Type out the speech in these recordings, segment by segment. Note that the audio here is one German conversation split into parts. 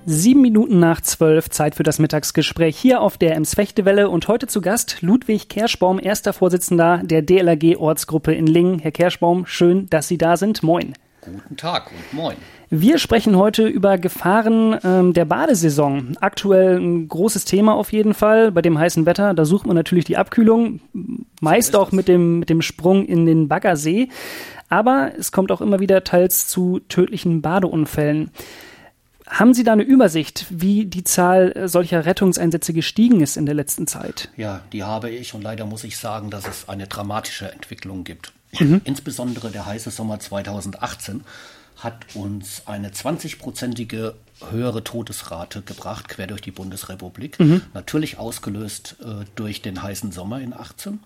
7:07, Zeit für das Mittagsgespräch hier auf der Ems-Fechtewelle und heute zu Gast Ludwig Kerschbaum, erster Vorsitzender der DLRG-Ortsgruppe in Lingen. Herr Kerschbaum, schön, dass Sie da sind. Moin. Guten Tag und moin. Wir sprechen heute über Gefahren der Badesaison. Aktuell ein großes Thema auf jeden Fall. Bei dem heißen Wetter, da sucht man natürlich die Abkühlung, meist auch mit dem Sprung in den Baggersee. Aber es kommt auch immer wieder teils zu tödlichen Badeunfällen. Haben Sie da eine Übersicht, wie die Zahl solcher Rettungseinsätze gestiegen ist in der letzten Zeit? Ja, die habe ich und leider muss ich sagen, dass es eine dramatische Entwicklung gibt. Insbesondere der heiße Sommer 2018 hat uns eine 20-prozentige höhere Todesrate gebracht, quer durch die Bundesrepublik. Natürlich ausgelöst durch den heißen Sommer in 18.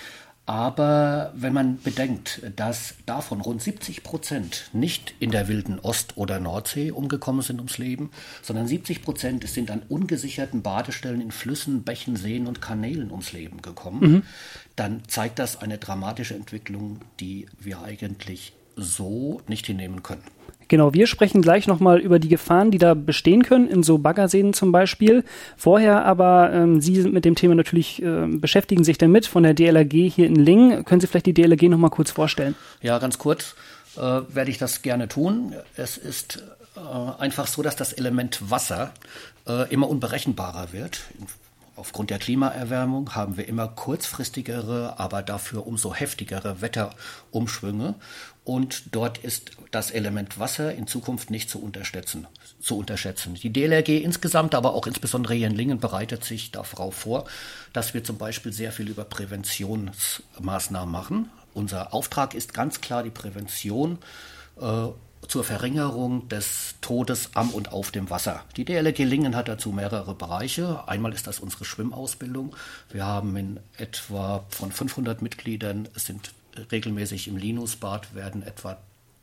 Aber wenn man bedenkt, dass davon rund 70% nicht in der wilden Ost- oder Nordsee umgekommen sind ums Leben, sondern 70% sind an ungesicherten Badestellen in Flüssen, Bächen, Seen und Kanälen ums Leben gekommen, dann zeigt das eine dramatische Entwicklung, die wir eigentlich so nicht hinnehmen können. Genau, wir sprechen gleich nochmal über die Gefahren, die da bestehen können, in so Baggerseen zum Beispiel. Vorher aber, Sie sind mit dem Thema natürlich, beschäftigen sich damit von der DLRG hier in Lingen. Können Sie vielleicht die DLRG nochmal kurz vorstellen? Ja, ganz kurz werde ich das gerne tun. Es ist einfach so, dass das Element Wasser immer unberechenbarer wird. Aufgrund der Klimaerwärmung haben wir immer kurzfristigere, aber dafür umso heftigere Wetterumschwünge. Und dort ist das Element Wasser in Zukunft nicht zu unterschätzen. Die DLRG insgesamt, aber auch insbesondere hier in Lingen, bereitet sich darauf vor, dass wir zum Beispiel sehr viel über Präventionsmaßnahmen machen. Unser Auftrag ist ganz klar die Prävention zur Verringerung des Todes am und auf dem Wasser. Die DLRG Lingen hat dazu mehrere Bereiche. Einmal ist das unsere Schwimmausbildung. Wir haben in etwa von 500 Mitgliedern, es sind regelmäßig im Linusbad, werden etwa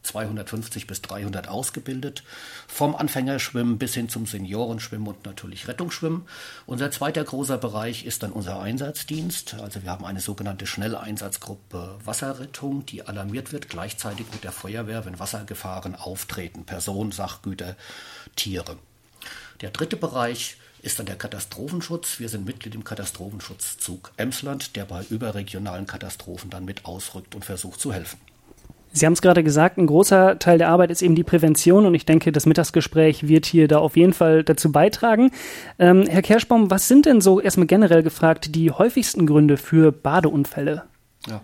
250 bis 300 ausgebildet, vom Anfängerschwimmen bis hin zum Seniorenschwimmen und natürlich Rettungsschwimmen. Unser zweiter großer Bereich ist dann unser Einsatzdienst. Also wir haben eine sogenannte Schnelleinsatzgruppe Wasserrettung, die alarmiert wird, gleichzeitig mit der Feuerwehr, wenn Wassergefahren auftreten, Personen, Sachgüter, Tiere. Der dritte Bereich ist dann der Katastrophenschutz. Wir sind Mitglied im Katastrophenschutzzug Emsland, der bei überregionalen Katastrophen dann mit ausrückt und versucht zu helfen. Sie haben es gerade gesagt, ein großer Teil der Arbeit ist eben die Prävention und ich denke, das Mittagsgespräch wird hier da auf jeden Fall dazu beitragen. Herr Kerschbaum, was sind denn so erstmal generell gefragt die häufigsten Gründe für Badeunfälle? Ja.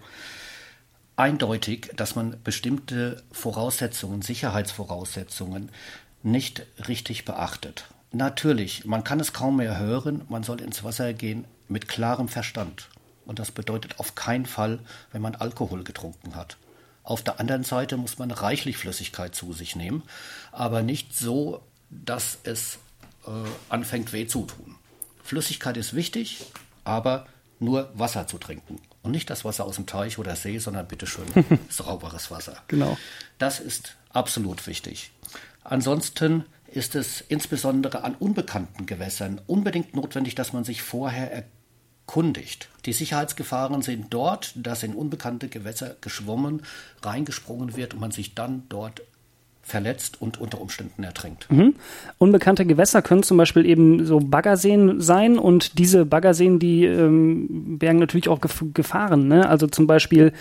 Eindeutig, dass man bestimmte Voraussetzungen, Sicherheitsvoraussetzungen nicht richtig beachtet. Natürlich, man kann es kaum mehr hören, man soll ins Wasser gehen mit klarem Verstand. Und das bedeutet auf keinen Fall, wenn man Alkohol getrunken hat. Auf der anderen Seite muss man reichlich Flüssigkeit zu sich nehmen, aber nicht so, dass es anfängt weh zu tun. Flüssigkeit ist wichtig, aber nur Wasser zu trinken. Und nicht das Wasser aus dem Teich oder See, sondern bitteschön sauberes Wasser. Genau. Das ist absolut wichtig. Ansonsten ist es insbesondere an unbekannten Gewässern unbedingt notwendig, dass man sich vorher erkundigt. Die Sicherheitsgefahren sind dort, dass in unbekannte Gewässer geschwommen, reingesprungen wird und man sich dann dort verletzt und unter Umständen ertrinkt. Unbekannte Gewässer können zum Beispiel eben so Baggerseen sein und diese Baggerseen, die bergen natürlich auch Gefahren. Ne? Also zum Beispiel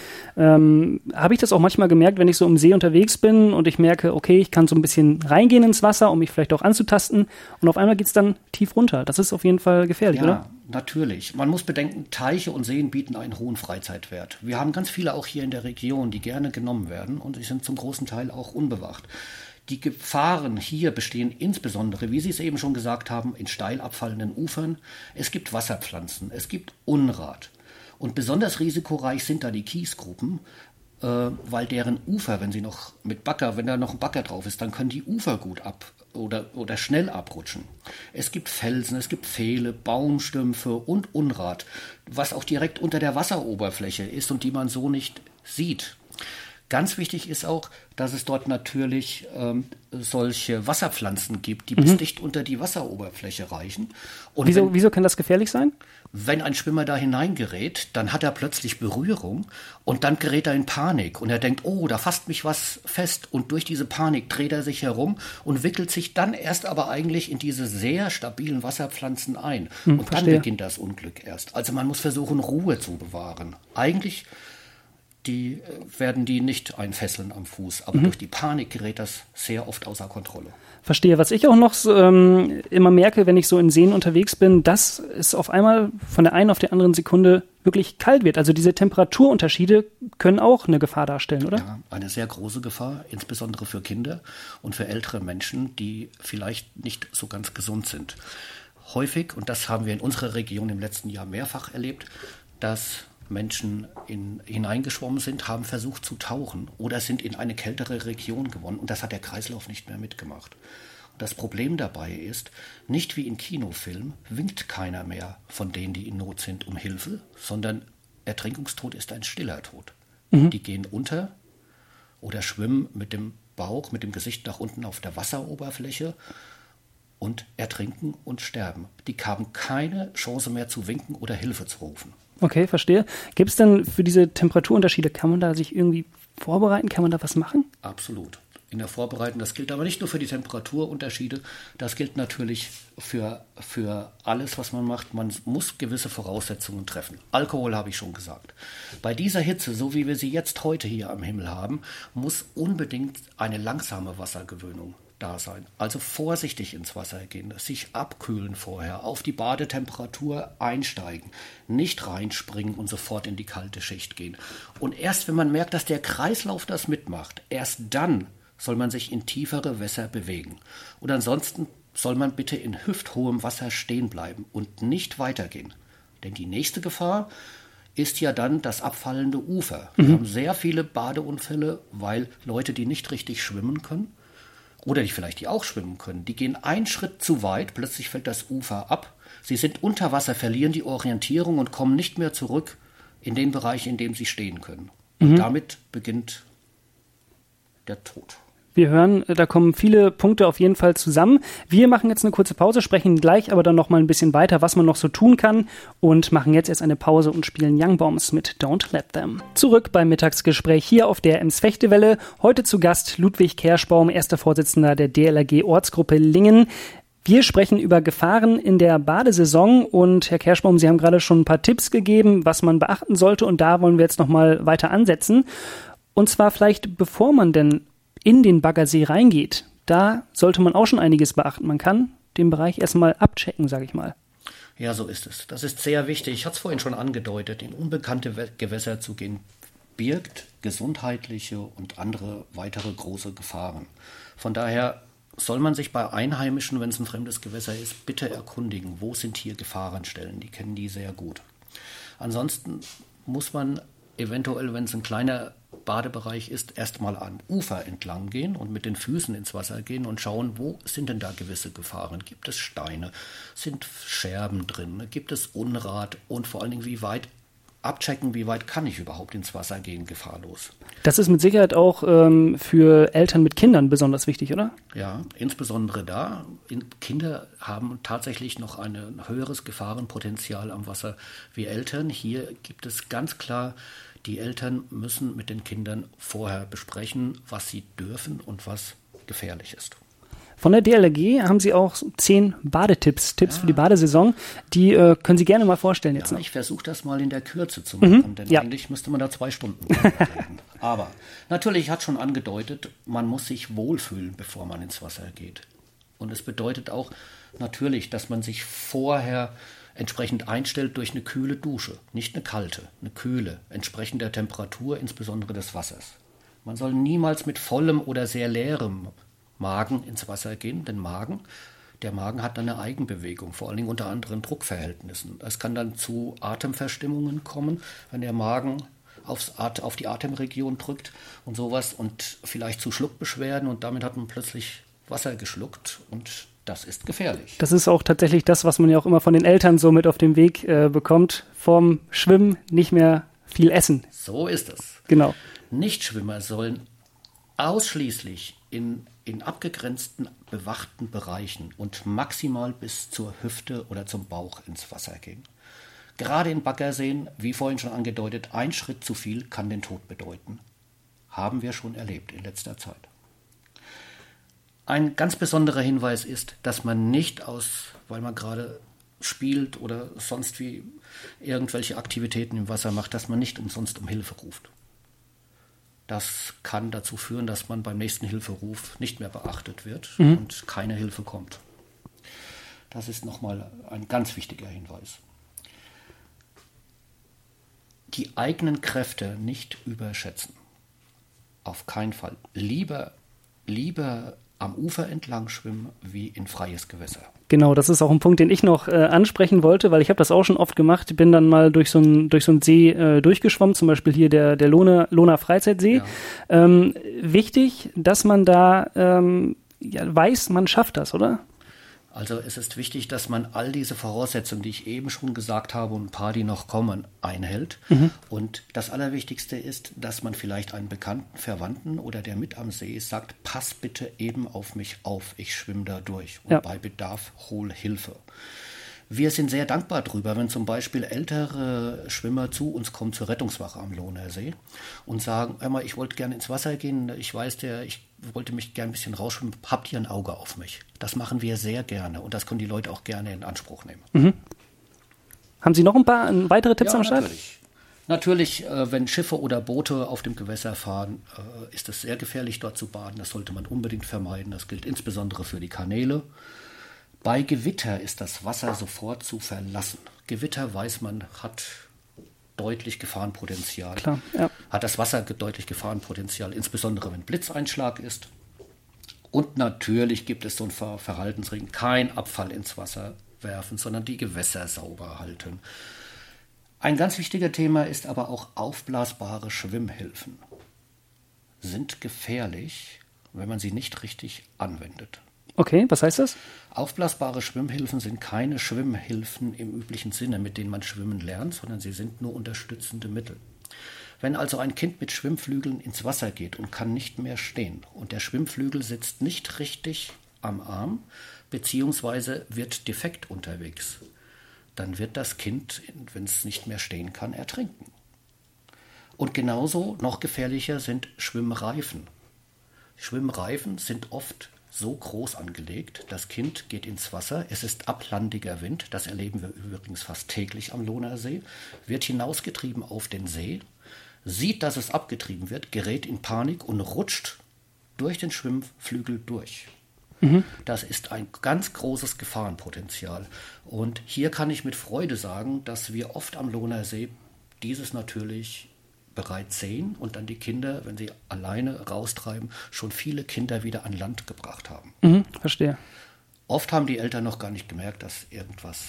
habe ich das auch manchmal gemerkt, wenn ich so im See unterwegs bin und ich merke, okay, ich kann so ein bisschen reingehen ins Wasser, um mich vielleicht auch anzutasten und auf einmal geht es dann tief runter. Das ist auf jeden Fall gefährlich, oder? Ja, natürlich. Man muss bedenken, Teiche und Seen bieten einen hohen Freizeitwert. Wir haben ganz viele auch hier in der Region, die gerne genommen werden und sie sind zum großen Teil auch unbewacht. Die Gefahren hier bestehen insbesondere, wie Sie es eben schon gesagt haben, in steil abfallenden Ufern. Es gibt Wasserpflanzen, es gibt Unrat. Und besonders risikoreich sind da die Kiesgruppen, weil deren Ufer, wenn da noch ein Bagger drauf ist, dann können die Ufer gut oder schnell abrutschen. Es gibt Felsen, es gibt Pfähle, Baumstümpfe und Unrat, was auch direkt unter der Wasseroberfläche ist und die man so nicht sieht. Ganz wichtig ist auch, dass es dort natürlich solche Wasserpflanzen gibt, die bis dicht unter die Wasseroberfläche reichen. Und Wieso kann das gefährlich sein? wenn ein Schwimmer da hineingerät, dann hat er plötzlich Berührung und dann gerät er in Panik und er denkt, oh, da fasst mich was fest, und durch diese Panik dreht er sich herum und wickelt sich dann erst aber eigentlich in diese sehr stabilen Wasserpflanzen ein. Und dann beginnt das Unglück erst. Also man muss versuchen, Ruhe zu bewahren. Eigentlich werden die nicht einfesseln am Fuß, aber durch die Panik gerät das sehr oft außer Kontrolle. Verstehe. Was ich auch noch immer merke, wenn ich so in Seen unterwegs bin, dass es auf einmal von der einen auf der anderen Sekunde wirklich kalt wird. Also diese Temperaturunterschiede können auch eine Gefahr darstellen, oder? Ja, eine sehr große Gefahr, insbesondere für Kinder und für ältere Menschen, die vielleicht nicht so ganz gesund sind. Häufig, und das haben wir in unserer Region im letzten Jahr mehrfach erlebt, dass Menschen hineingeschwommen sind, haben versucht zu tauchen oder sind in eine kältere Region gewonnen, und das hat der Kreislauf nicht mehr mitgemacht. Und das Problem dabei ist, nicht wie in Kinofilmen winkt keiner mehr von denen, die in Not sind, um Hilfe, sondern Ertrinkungstod ist ein stiller Tod. Die gehen unter oder schwimmen mit dem Bauch, mit dem Gesicht nach unten auf der Wasseroberfläche und ertrinken und sterben. Die haben keine Chance mehr zu winken oder Hilfe zu rufen. Okay, verstehe. Gibt es denn für diese Temperaturunterschiede, kann man da sich irgendwie vorbereiten? Kann man da was machen? Absolut. In der Vorbereitung, das gilt aber nicht nur für die Temperaturunterschiede, das gilt natürlich für alles, was man macht. Man muss gewisse Voraussetzungen treffen. Alkohol habe ich schon gesagt. Bei dieser Hitze, so wie wir sie jetzt heute hier am Himmel haben, muss unbedingt eine langsame Wassergewöhnung da sein. Also vorsichtig ins Wasser gehen, sich abkühlen vorher, auf die Badetemperatur einsteigen, nicht reinspringen und sofort in die kalte Schicht gehen. Und erst wenn man merkt, dass der Kreislauf das mitmacht, erst dann soll man sich in tiefere Gewässer bewegen. Und ansonsten soll man bitte in hüfthohem Wasser stehen bleiben und nicht weitergehen. Denn die nächste Gefahr ist ja dann das abfallende Ufer. Wir haben sehr viele Badeunfälle, weil Leute, die nicht richtig schwimmen können, oder die auch schwimmen können, die gehen einen Schritt zu weit, plötzlich fällt das Ufer ab, sie sind unter Wasser, verlieren die Orientierung und kommen nicht mehr zurück in den Bereich, in dem sie stehen können. Und damit beginnt der Tod. Wir hören, da kommen viele Punkte auf jeden Fall zusammen. Wir machen jetzt eine kurze Pause, sprechen gleich aber dann noch mal ein bisschen weiter, was man noch so tun kann, und machen jetzt erst eine Pause und spielen Young Bombs mit Don't Let Them. Zurück beim Mittagsgespräch hier auf der Ems-Fechtewelle. Heute zu Gast Ludwig Kerschbaum, erster Vorsitzender der DLRG-Ortsgruppe Lingen. Wir sprechen über Gefahren in der Badesaison, und Herr Kerschbaum, Sie haben gerade schon ein paar Tipps gegeben, was man beachten sollte, und da wollen wir jetzt noch mal weiter ansetzen. Und zwar vielleicht, bevor man denn in den Baggersee reingeht, da sollte man auch schon einiges beachten. Man kann den Bereich erstmal abchecken, sage ich mal. Ja, so ist es. Das ist sehr wichtig. Ich hatte es vorhin schon angedeutet, in unbekannte Gewässer zu gehen, birgt gesundheitliche und andere weitere große Gefahren. Von daher soll man sich bei Einheimischen, wenn es ein fremdes Gewässer ist, bitte erkundigen, wo sind hier Gefahrenstellen. Die kennen die sehr gut. Ansonsten muss man eventuell, wenn es ein kleiner Badebereich ist, erstmal am Ufer entlang gehen und mit den Füßen ins Wasser gehen und schauen, wo sind denn da gewisse Gefahren? Gibt es Steine? Sind Scherben drin? Gibt es Unrat? Und vor allen Dingen, wie weit kann ich überhaupt ins Wasser gehen, gefahrlos? Das ist mit Sicherheit auch für Eltern mit Kindern besonders wichtig, oder? Ja, insbesondere da. Kinder haben tatsächlich noch ein höheres Gefahrenpotenzial am Wasser wie Eltern. Hier gibt es ganz klar, die Eltern müssen mit den Kindern vorher besprechen, was sie dürfen und was gefährlich ist. Von der DLRG haben Sie auch 10 Badetipps, für die Badesaison. Die können Sie gerne mal vorstellen jetzt noch. Ich versuche das mal in der Kürze zu machen, denn eigentlich müsste man da 2 Stunden reden. Aber natürlich hat schon angedeutet, man muss sich wohlfühlen, bevor man ins Wasser geht. Und es bedeutet auch natürlich, dass man sich vorher entsprechend einstellt durch eine kühle Dusche. Nicht eine kalte, eine kühle, entsprechend der Temperatur, insbesondere des Wassers. Man soll niemals mit vollem oder sehr leerem Magen ins Wasser gehen, denn der Magen hat dann eine Eigenbewegung, vor allen Dingen unter anderen Druckverhältnissen. Es kann dann zu Atemverstimmungen kommen, wenn der Magen auf die Atemregion drückt und sowas, und vielleicht zu Schluckbeschwerden, und damit hat man plötzlich Wasser geschluckt, und das ist gefährlich. Das ist auch tatsächlich das, was man ja auch immer von den Eltern so mit auf den Weg bekommt. Vorm Schwimmen nicht mehr viel essen. So ist es. Genau. Nichtschwimmer sollen ausschließlich in abgegrenzten, bewachten Bereichen und maximal bis zur Hüfte oder zum Bauch ins Wasser gehen. Gerade in Baggerseen, wie vorhin schon angedeutet, ein Schritt zu viel kann den Tod bedeuten. Haben wir schon erlebt in letzter Zeit. Ein ganz besonderer Hinweis ist, dass man nicht weil man gerade spielt oder sonst wie irgendwelche Aktivitäten im Wasser macht, dass man nicht umsonst um Hilfe ruft. Das kann dazu führen, dass man beim nächsten Hilferuf nicht mehr beachtet wird und keine Hilfe kommt. Das ist nochmal ein ganz wichtiger Hinweis. Die eigenen Kräfte nicht überschätzen. Auf keinen Fall. Lieber am Ufer entlang schwimmen wie in freies Gewässer. Genau, das ist auch ein Punkt, den ich noch ansprechen wollte, weil ich habe das auch schon oft gemacht. Bin dann mal durch so einen See durchgeschwommen, zum Beispiel hier der Lohner Freizeitsee. Ja. Wichtig, dass man da weiß, man schafft das, oder? Also es ist wichtig, dass man all diese Voraussetzungen, die ich eben schon gesagt habe und ein paar, die noch kommen, einhält. Und das Allerwichtigste ist, dass man vielleicht einen bekannten Verwandten oder der mit am See ist, sagt, pass bitte eben auf mich auf, ich schwimme da durch und bei Bedarf hol Hilfe. Wir sind sehr dankbar darüber, wenn zum Beispiel ältere Schwimmer zu uns kommen zur Rettungswache am Lohner See und sagen, einmal, ich wollte gerne ins Wasser gehen, ich wollte mich gerne ein bisschen rausschwimmen, habt ihr ein Auge auf mich? Das machen wir sehr gerne und das können die Leute auch gerne in Anspruch nehmen. Haben Sie noch ein paar weitere Tipps am Start? Natürlich, wenn Schiffe oder Boote auf dem Gewässer fahren, ist es sehr gefährlich, dort zu baden. Das sollte man unbedingt vermeiden. Das gilt insbesondere für die Kanäle. Bei Gewitter ist das Wasser sofort zu verlassen. Gewitter, weiß man, hat deutlich Gefahrenpotenzial. Klar, ja. Hat das Wasser deutlich Gefahrenpotenzial, insbesondere wenn Blitzeinschlag ist. Und natürlich gibt es so einen Verhaltensregeln, kein Abfall ins Wasser werfen, sondern die Gewässer sauber halten. Ein ganz wichtiges Thema ist aber auch aufblasbare Schwimmhilfen. Sind gefährlich, wenn man sie nicht richtig anwendet. Okay, was heißt das? Aufblasbare Schwimmhilfen sind keine Schwimmhilfen im üblichen Sinne, mit denen man schwimmen lernt, sondern sie sind nur unterstützende Mittel. Wenn also ein Kind mit Schwimmflügeln ins Wasser geht und kann nicht mehr stehen und der Schwimmflügel sitzt nicht richtig am Arm beziehungsweise wird defekt unterwegs, dann wird das Kind, wenn es nicht mehr stehen kann, ertrinken. Und genauso noch gefährlicher sind Schwimmreifen. Schwimmreifen sind oft so groß angelegt, das Kind geht ins Wasser, es ist ablandiger Wind, das erleben wir übrigens fast täglich am Lohner See, wird hinausgetrieben auf den See, sieht, dass es abgetrieben wird, gerät in Panik und rutscht durch den Schwimmflügel durch. Das ist ein ganz großes Gefahrenpotenzial. Und hier kann ich mit Freude sagen, dass wir oft am Lohner See dieses natürlich bereits sehen und dann die Kinder, wenn sie alleine raustreiben, schon viele Kinder wieder an Land gebracht haben. Verstehe. Oft haben die Eltern noch gar nicht gemerkt, dass irgendwas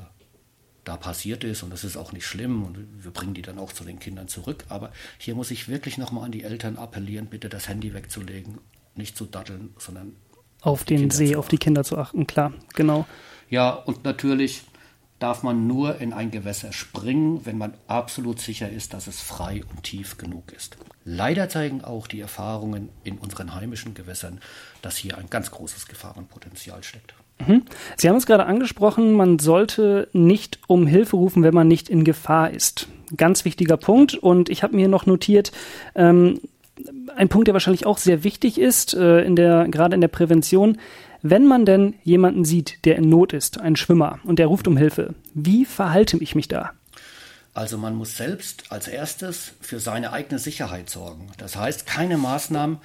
da passiert ist und das ist auch nicht schlimm und wir bringen die dann auch zu den Kindern zurück. Aber hier muss ich wirklich nochmal an die Eltern appellieren, bitte das Handy wegzulegen, nicht zu datteln, sondern auf den See, auf die Kinder zu achten, klar, genau. Ja, und natürlich darf man nur in ein Gewässer springen, wenn man absolut sicher ist, dass es frei und tief genug ist. Leider zeigen auch die Erfahrungen in unseren heimischen Gewässern, dass hier ein ganz großes Gefahrenpotenzial steckt. Sie haben es gerade angesprochen, man sollte nicht um Hilfe rufen, wenn man nicht in Gefahr ist. Ganz wichtiger Punkt und ich habe mir noch notiert, ein Punkt, der wahrscheinlich auch sehr wichtig ist, gerade in der Prävention. Wenn man denn jemanden sieht, der in Not ist, ein Schwimmer, und der ruft um Hilfe, wie verhalte ich mich da? Also man muss selbst als erstes für seine eigene Sicherheit sorgen. Das heißt, keine Maßnahmen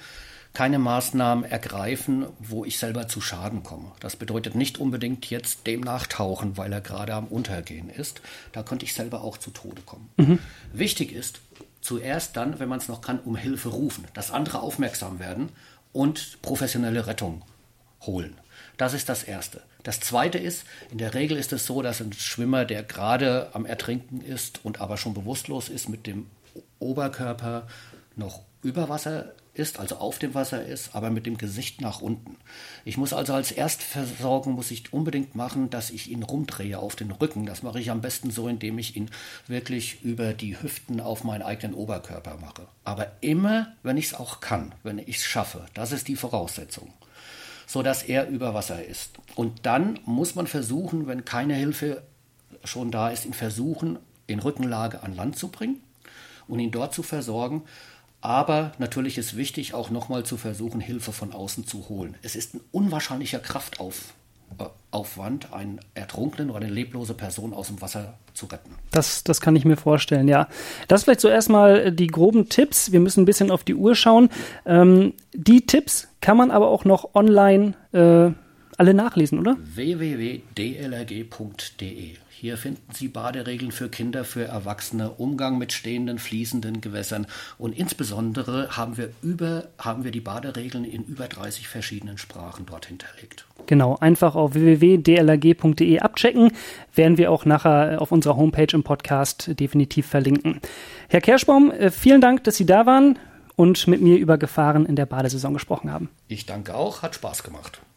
ergreifen, wo ich selber zu Schaden komme. Das bedeutet nicht unbedingt jetzt dem nachtauchen, weil er gerade am Untergehen ist. Da könnte ich selber auch zu Tode kommen. Wichtig ist, zuerst dann, wenn man es noch kann, um Hilfe rufen, dass andere aufmerksam werden und professionelle Rettung holen. Das ist das Erste. Das Zweite ist, in der Regel ist es so, dass ein Schwimmer, der gerade am Ertrinken ist und aber schon bewusstlos ist, mit dem Oberkörper noch über Wasser ist, also auf dem Wasser ist, aber mit dem Gesicht nach unten. Ich muss also als Erstversorgung unbedingt machen, dass ich ihn rumdrehe auf den Rücken. Das mache ich am besten so, indem ich ihn wirklich über die Hüften auf meinen eigenen Oberkörper mache. Aber immer, wenn ich es auch kann, wenn ich es schaffe. Das ist die Voraussetzung, sodass er über Wasser ist. Und dann muss man versuchen, wenn keine Hilfe schon da ist, ihn versuchen, in Rückenlage an Land zu bringen und ihn dort zu versorgen. Aber natürlich ist wichtig, auch nochmal zu versuchen, Hilfe von außen zu holen. Es ist ein unwahrscheinlicher Kraftaufwand, einen Ertrunkenen oder eine leblose Person aus dem Wasser zu retten. Das kann ich mir vorstellen, ja. Das vielleicht so erstmal die groben Tipps. Wir müssen ein bisschen auf die Uhr schauen. Die Tipps kann man aber auch noch online alle nachlesen, oder? www.dlrg.de. Hier finden Sie Baderegeln für Kinder, für Erwachsene, Umgang mit stehenden, fließenden Gewässern und insbesondere haben wir die Baderegeln in über 30 verschiedenen Sprachen dort hinterlegt. Genau, einfach auf www.dlrg.de abchecken, werden wir auch nachher auf unserer Homepage im Podcast definitiv verlinken. Herr Kerschbaum, vielen Dank, dass Sie da waren und mit mir über Gefahren in der Badesaison gesprochen haben. Ich danke auch, hat Spaß gemacht.